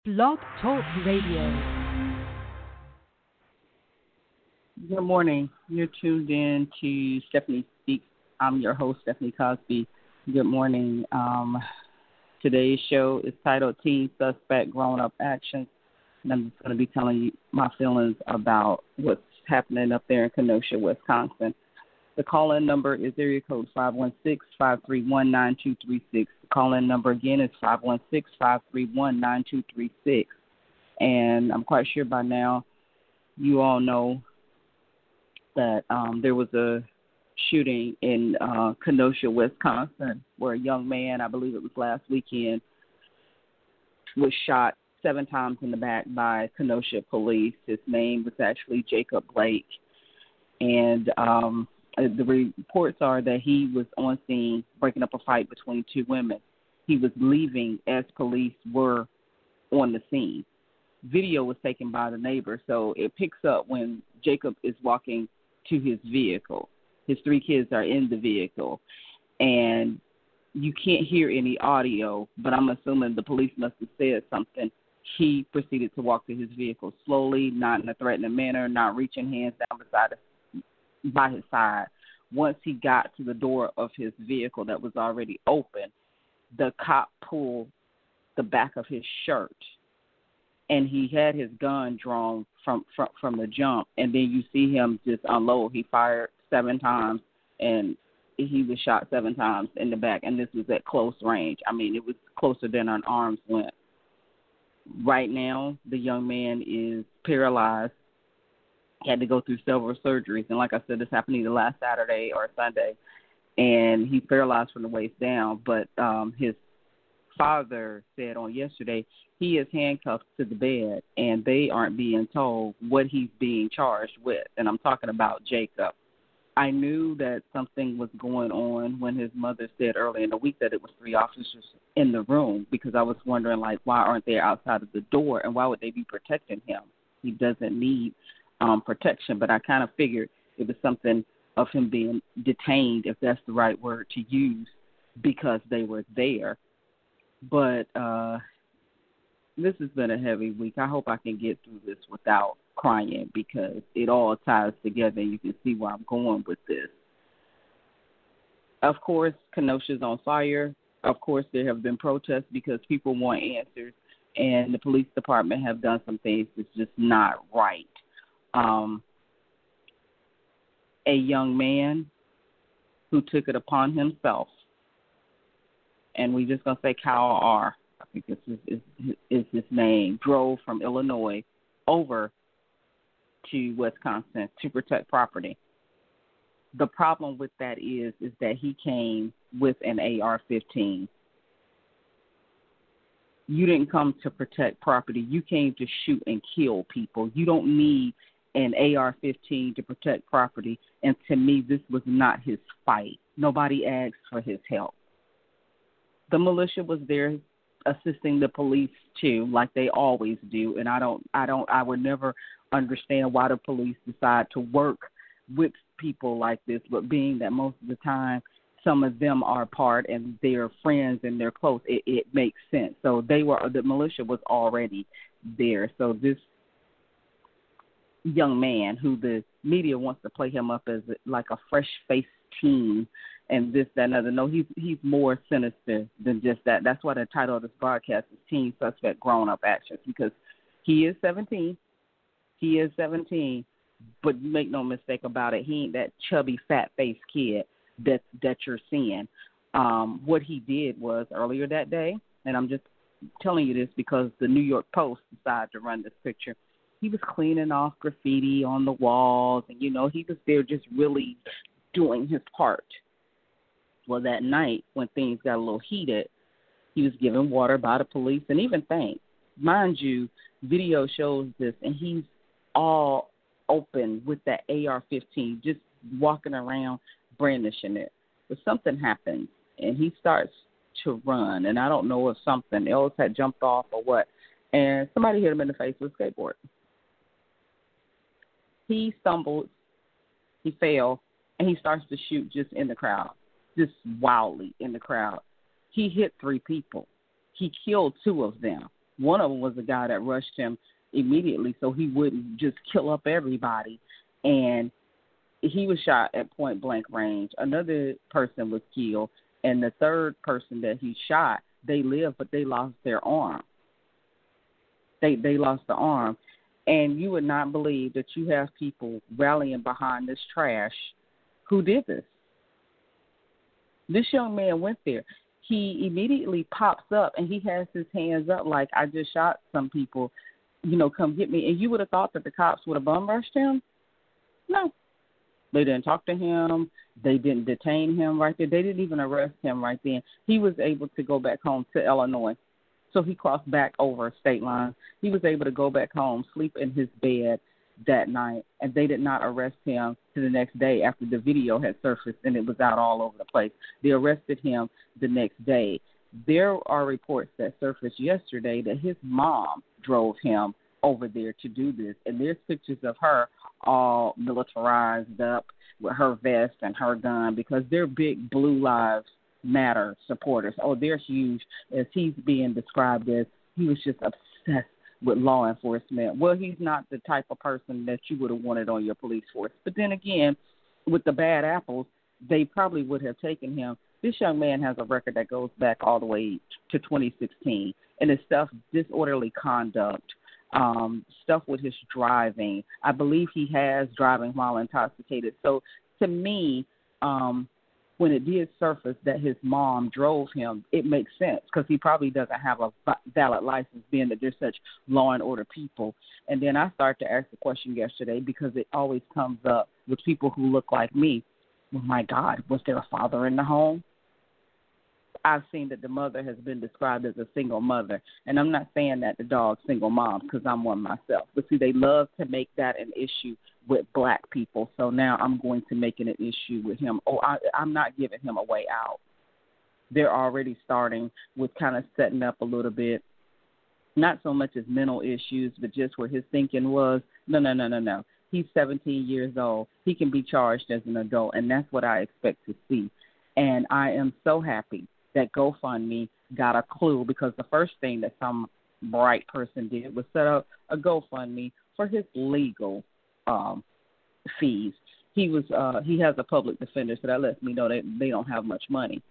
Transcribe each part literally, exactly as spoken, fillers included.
Blog Talk Radio. Good morning. You're tuned in to Stephanie Speaks. I'm your host, Stephanie Cosby. Good morning. Um, today's show is titled Teen Suspect Grown Up Actions. And I'm just going to be telling you my feelings about what's happening up there in Kenosha, Wisconsin. The call-in number is area code five one six, five three one, nine two three six. The call-in number again is five one six, five three one, nine two three six. And I'm quite sure by now you all know that um, there was a shooting in uh, Kenosha, Wisconsin, where a young man, I believe it was last weekend, was shot seven times in the back by Kenosha police. His name was actually Jacob Blake. And um, the reports are that he was on scene breaking up a fight between two women. He was leaving as police were on the scene. Video was taken by the neighbor, so it picks up when Jacob is walking to his vehicle. His three kids are in the vehicle, and you can't hear any audio, but I'm assuming the police must have said something. He proceeded to walk to his vehicle slowly, not in a threatening manner, not reaching hands down beside his, by his side. Once he got to the door of his vehicle that was already open, the cop pulled the back of his shirt, and he had his gun drawn from, from, from the jump, and then you see him just unload. He fired seven times, and he was shot seven times in the back, and this was at close range. I mean, it was closer than an arm's length. Right now, the young man is paralyzed. He had to go through several surgeries, and like I said, this happened either last Saturday or Sunday, and he's paralyzed from the waist down, but um, his father said on yesterday he is handcuffed to the bed, and they aren't being told what he's being charged with, and I'm talking about Jacob. I knew that something was going on when his mother said earlier in the week that it was three officers in the room, because I was wondering, like, why aren't they outside of the door, and why would they be protecting him? He doesn't need um, protection, but I kind of figured it was something of him being detained, if that's the right word to use, because they were there. But uh, this has been a heavy week. I hope I can get through this without crying, because it all ties together, and you can see where I'm going with this. Of course, Kenosha's on fire. Of course, there have been protests because people want answers, and the police department have done some things that's just not right. Um, a young man who took it upon himself, and we just going to say Kyle R., I think this is, is, is his name, drove from Illinois over to Wisconsin to protect property. The problem with that is, is that he came with an A R fifteen. You didn't come to protect property. You came to shoot and kill people. You don't need an A R fifteen to protect property. And to me, this was not his fight. Nobody asked for his help. The militia was there assisting the police too, like they always do. And I don't, I don't, I would never understand why the police decide to work with people like this. But being that most of the time some of them are part and they're friends and they're close, it, it makes sense. So they were, the militia was already there. So this young man, who the media wants to play him up as like a fresh-faced teen and this, that, and other. No, he's he's more sinister than just that. That's why the title of this broadcast is Teen Suspect Grown Up Actions, because he is seventeen. He is seventeen, but make no mistake about it, he ain't that chubby, fat-faced kid that that you're seeing. Um, what he did was earlier that day, and I'm just telling you this because the New York Post decided to run this picture. He was cleaning off graffiti on the walls, and, you know, he was there just really doing his part. Well, that night when things got a little heated, he was given water by the police and even thanked. Mind you, video shows this, and he's all open with that A R fifteen, just walking around brandishing it. But something happens, and he starts to run, and I don't know if something else had jumped off or what, and somebody hit him in the face with a skateboard. He stumbled, he fell, and he starts to shoot just in the crowd, just wildly in the crowd. He hit three people. He killed two of them. One of them was the guy that rushed him immediately so he wouldn't just kill up everybody. And he was shot at point blank range. Another person was killed. And the third person that he shot, they lived, but they lost their arm. They they lost the arm. And you would not believe that you have people rallying behind this trash who did this. This young man went there. He immediately pops up and he has his hands up like, I just shot some people, you know, come get me. And you would have thought that the cops would have bum rushed him. No. They didn't talk to him. They didn't detain him right there. They didn't even arrest him right then. He was able to go back home to Illinois. So he crossed back over state line. He was able to go back home, sleep in his bed that night, and they did not arrest him to the next day after the video had surfaced and it was out all over the place. They arrested him the next day. There are reports that surfaced yesterday that his mom drove him over there to do this, and there's pictures of her all militarized up with her vest and her gun because they're big Blue Lives Matter supporters. Oh, they're huge, as he's being described as he was just obsessed with law enforcement. Well, he's not the type of person that you would have wanted on your police force. But then again, with the bad apples, they probably would have taken him. This young man has a record that goes back all the way to twenty sixteen, and it's stuff, disorderly conduct, um, stuff with his driving. I believe he has driving while intoxicated. So to me, um, when it did surface that his mom drove him, it makes sense because he probably doesn't have a valid license, being that they're such law and order people. And then I started to ask the question yesterday because it always comes up with people who look like me. Well, my God, was there a father in the home? I've seen that the mother has been described as a single mother, and I'm not saying that the dog's single mom because I'm one myself. But see, they love to make that an issue with black people, so now I'm going to make it an issue with him. Oh, I, I'm not giving him a way out. They're already starting with kind of setting up a little bit, not so much as mental issues, but just where his thinking was, no, no, no, no, no. He's seventeen years old. He can be charged as an adult, and that's what I expect to see. And I am so happy that GoFundMe got a clue because the first thing that some bright person did was set up a GoFundMe for his legal um, fees. He was uh, he has a public defender, so that lets me know that they don't have much money.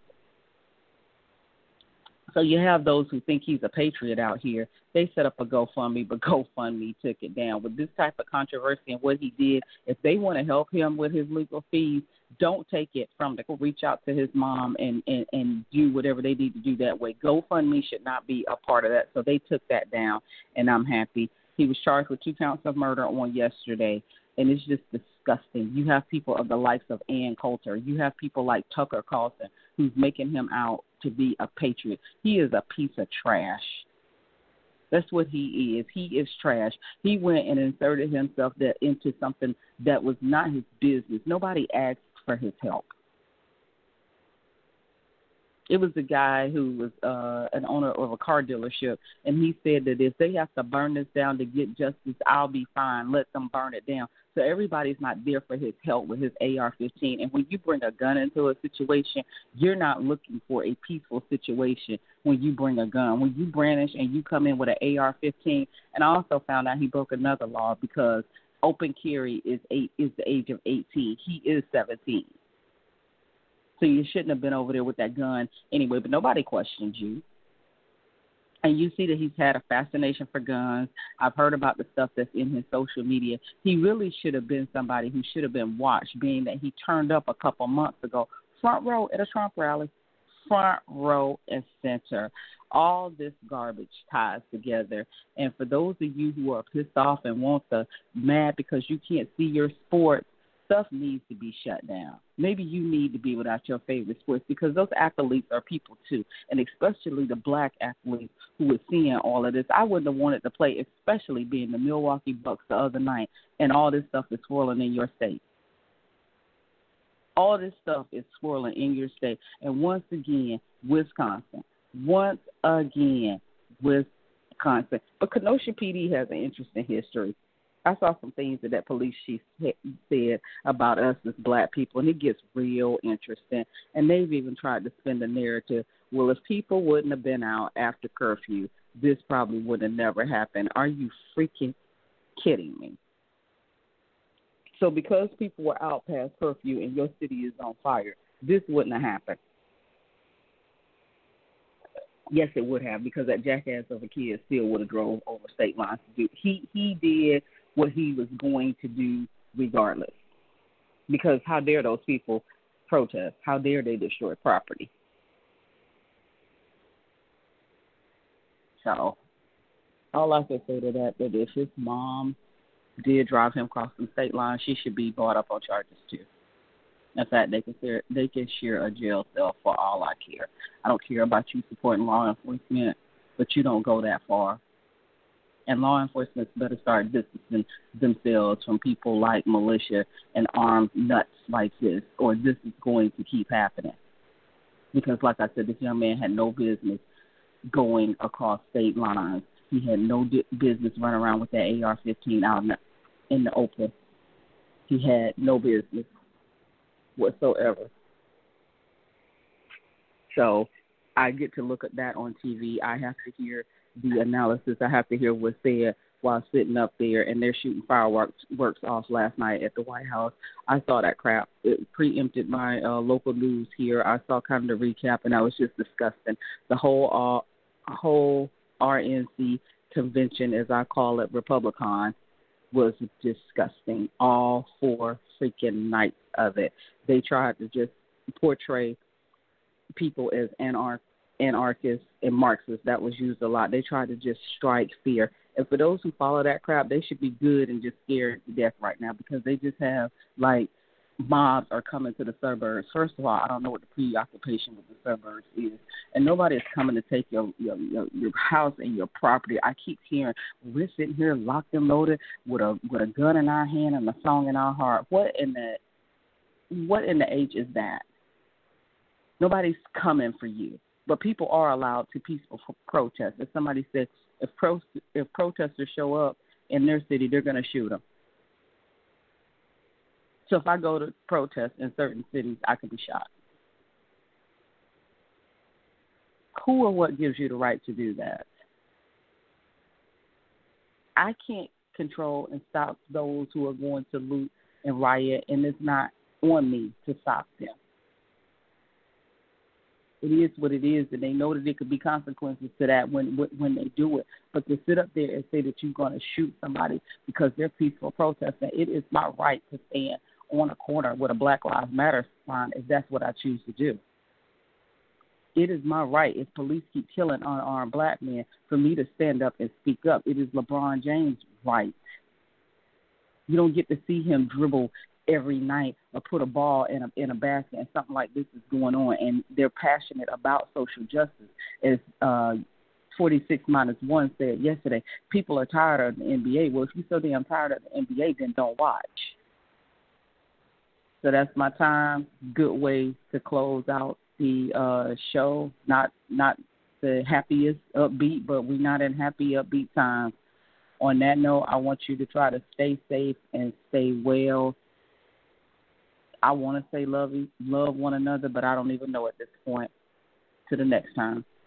So you have those who think he's a patriot out here. They set up a GoFundMe, but GoFundMe took it down. With this type of controversy and what he did, if they want to help him with his legal fees, don't take it from the reach out to his mom and, and, and do whatever they need to do that way. GoFundMe should not be a part of that. So they took that down, and I'm happy. He was charged with two counts of murder on yesterday, and it's just disgusting. You have people of the likes of Ann Coulter. You have people like Tucker Carlson who's making him out to be a patriot. He is a piece of trash. That's what he is. He is trash. He went and inserted himself that into something that was not his business. Nobody asked for his help. It was the guy who was uh, an owner of a car dealership, and he said that if they have to burn this down to get justice, I'll be fine. Let them burn it down. So everybody's not there for his help with his A R fifteen. And when you bring a gun into a situation, you're not looking for a peaceful situation when you bring a gun. When you brandish and you come in with an A R fifteen, and I also found out he broke another law because open carry is eight is the age of eighteen. He is seventeen. So you shouldn't have been over there with that gun anyway, but nobody questioned you. And you see that he's had a fascination for guns. I've heard about the stuff that's in his social media. He really should have been somebody who should have been watched, being that he turned up a couple months ago, front row at a Trump rally, front row and center. All this garbage ties together. And for those of you who are pissed off and want the mad because you can't see your sports, stuff needs to be shut down. Maybe you need to be without your favorite sports because those athletes are people too, and especially the black athletes who are seeing all of this. I wouldn't have wanted to play, especially being the Milwaukee Bucks the other night, and all this stuff is swirling in your state. All this stuff is swirling in your state. And once again, Wisconsin. Once again, Wisconsin. But Kenosha P D has an interesting history. I saw some things that that police chief said about us as black people, and it gets real interesting. And they've even tried to spin the narrative, well, if people wouldn't have been out after curfew, this probably would have never happened. Are you freaking kidding me? So because people were out past curfew and your city is on fire, this wouldn't have happened. Yes, it would have, because that jackass of a kid still would have drove over state lines to do. He he did what he was going to do regardless. Because how dare those people protest? How dare they destroy property? So all I can say to that, that if his mom did drive him across the state line, she should be brought up on charges too. In fact, they can share, they can share a jail cell for all I care. I don't care about you supporting law enforcement, but you don't go that far. And law enforcement better start distancing themselves from people like militia and armed nuts like this, or this is going to keep happening. Because, like I said, this young man had no business going across state lines. He had no di- business running around with that A R fifteen out in the, in the open. He had no business whatsoever. So I get to look at that on T V. I have to hear the analysis. I have to hear what's said while sitting up there, and they're shooting fireworks works off last night at the White House. I saw that crap. It preempted my uh, local news here. I saw kind of the recap, and that was just disgusting. The whole uh, whole R N C convention, as I call it, Republican, was disgusting. All four freaking nights of it. They tried to just portray people as anarch- anarchists and Marxists. That was used a lot. They tried to just strike fear. And for those who follow that crap, they should be good and just scared to death right now, because they just have, like, mobs are coming to the suburbs. First of all, I don't know what the preoccupation with the suburbs is. And nobody is coming to take your, your your your house and your property. I keep hearing, we're sitting here locked and loaded with a with a gun in our hand and a song in our heart. What in the what in the age is that? Nobody's coming for you. But people are allowed to peaceful protest. As somebody said, if pro, if protesters show up in their city, they're going to shoot them. So if I go to protest in certain cities, I can be shot. Who or what gives you the right to do that? I can't control and stop those who are going to loot and riot, and it's not on me to stop them. It is what it is, and they know that there could be consequences to that when when they do it. But to sit up there and say that you're going to shoot somebody because they're peaceful protesting, it is my right to stand on a corner with a Black Lives Matter sign if that's what I choose to do. It is my right, if police keep killing unarmed black men, for me to stand up and speak up. It is LeBron James' right. You don't get to see him dribble every night or put a ball in a in a basket and something like this is going on, and they're passionate about social justice. As uh, forty-six minus one said yesterday, people are tired of the N B A. Well, if you're so damn tired of the N B A, then don't watch. So that's my time. Good way to close out the uh, show. Not not the happiest upbeat, but we're not in happy upbeat times. On that note, I want you to try to stay safe and stay well. I want to say love love one another, but I don't even know at this point. To the next time.